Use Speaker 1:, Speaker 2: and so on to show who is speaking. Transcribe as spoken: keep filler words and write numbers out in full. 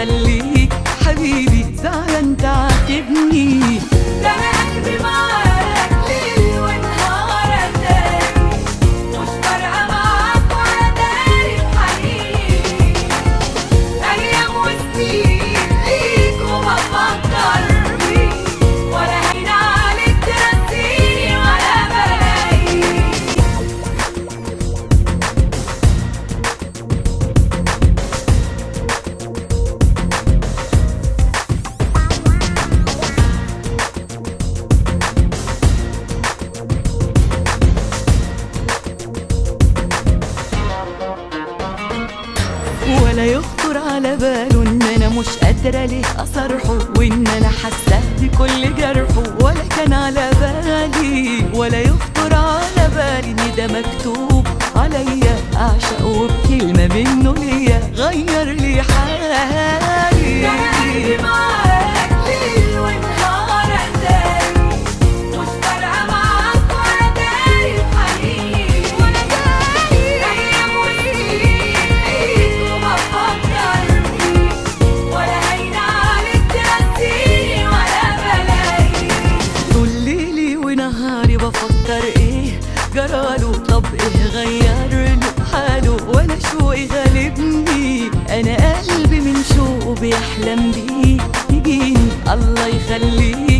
Speaker 1: يخليك حبيبي زعلان تعاتبني.
Speaker 2: ده انا قلبي معاك ليل ونهار اتاري، مش فارقه معاك ولا داري بحنيني. ايام وسنين ليك وبفكر فيك، ولا هين عليك ترسيني ولا بلاقيك.
Speaker 1: ولا يخطر على باله ان انا مش قادره ليه اصرحه، وان انا حاسه بكل جرحه ولا كان على بالي. ولا يخطر على بالي ان ده مكتوب عليا اعشق، وبكلمه منه ليا غير لي حالي.
Speaker 2: ده انا قلبي معاك ليل ونهار اتاري، مش فارقه معاك ولا داري بحنيني. ايام وسنين ليك وبفكر فيك، ولا هين عليك ترسيني ولا بلاقيك.
Speaker 1: طول ليلي ونهاري بفكر ايه جراله، طب ايه غير له حاله، وانا شوقي غالبني. انا قلبي من شوقه بيحلم بيه يجيني، الله يخليه